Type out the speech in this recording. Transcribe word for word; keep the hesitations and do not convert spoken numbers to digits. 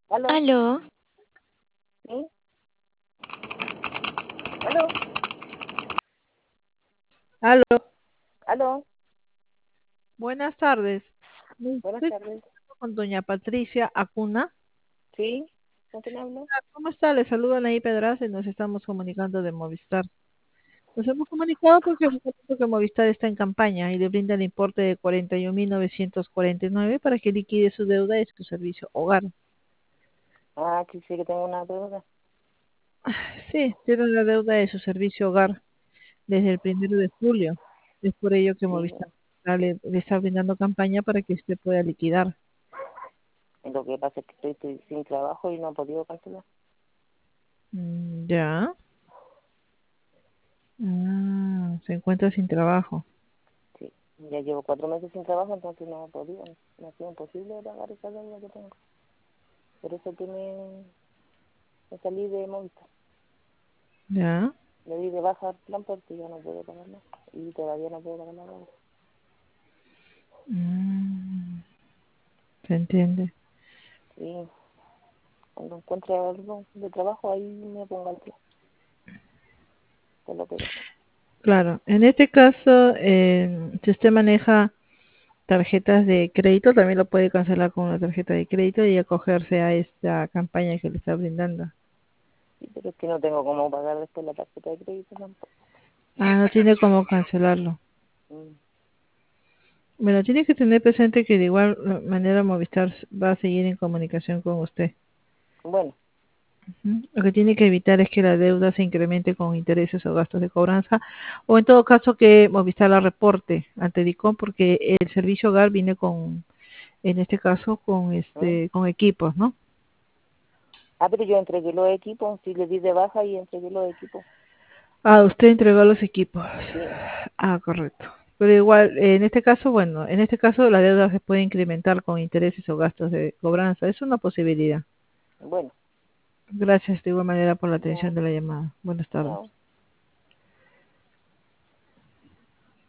¿Aló? Aló, ¿Sí? ¿Aló? Aló, ¿Aló? buenas tardes. Me Buenas Estoy tardes. comunicando con doña Patricia Acuna. ¿Sí? ¿Con quién hablo? Ah, ¿cómo está? Le saludan ahí Pedraza y nos estamos comunicando de Movistar. Nos hemos comunicado porque hemos visto que Movistar está en campaña y le brinda el importe de cuarenta y un mil novecientos cuarenta y nueve para que liquide su deuda de su servicio hogar. Ah, que sí que tengo una deuda. Sí, tiene la deuda de su servicio hogar desde el primero de julio. Es por ello que Sí. Movistar le, le está brindando campaña para que usted pueda liquidar. Y lo que pasa es que estoy, estoy sin trabajo y no he podido cancelar. Mm, ya. Ah, se encuentra sin trabajo. Sí. Ya llevo cuatro meses sin trabajo, entonces no he podido. Me ha sido imposible pagar esa deuda que tengo. Por eso que me, me salí de Movistar. Ya. Me di de baja el plan porque ya no puedo pagar más. Y todavía no puedo pagar nada. Mm, se entiende. Sí. Cuando encuentre algo de trabajo, ahí me pongo al día. Te lo pido. Claro, en este caso, eh, si usted maneja tarjetas de crédito, también lo puede cancelar con una tarjeta de crédito y acogerse a esta campaña que le está brindando. Sí, pero es que no tengo cómo pagar después la tarjeta de crédito tampoco. Ah, no tiene cómo cancelarlo. Mm. Bueno, tiene que tener presente que de igual manera Movistar va a seguir en comunicación con usted. Bueno, Ujú. Lo que tiene que evitar es que la deuda se incremente con intereses o gastos de cobranza, o en todo caso que Movistar la reporte ante DICOM, porque el servicio hogar viene con, en este caso, con ¿mm? este, con equipos, ¿no? Ah, pero yo entregué los equipos, sí le di de baja y entregué los equipos. Ah, usted entregó los equipos. Sí, Ah, correcto. Pero igual, eh, en este caso, bueno, en este caso la deuda se puede incrementar con intereses o gastos de cobranza. Es una posibilidad. bueno, Gracias de igual manera por la ya, atención de la llamada. Buenas tardes. chao.